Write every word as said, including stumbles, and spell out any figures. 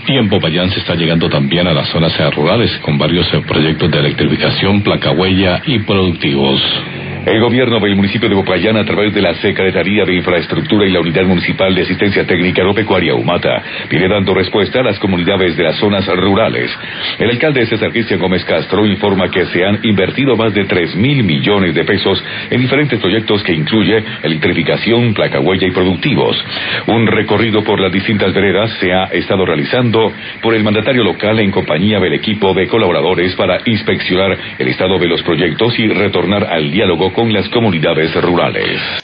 Y en Popayán se está llegando también a las zonas rurales con varios eh, proyectos de electrificación, placahuella y productivos. El gobierno del municipio de Popayán, a través de la Secretaría de Infraestructura y la Unidad Municipal de Asistencia Técnica Agropecuaria UMATA, viene dando respuesta a las comunidades de las zonas rurales. El alcalde César Cristian Gómez Castro informa que se han invertido más de tres mil millones de pesos en diferentes proyectos que incluye electrificación, placahuella y productivos. Un recorrido por las distintas veredas se ha estado realizando por el mandatario local en compañía del equipo de colaboradores para inspeccionar el estado de los proyectos y retornar al diálogo con las comunidades rurales.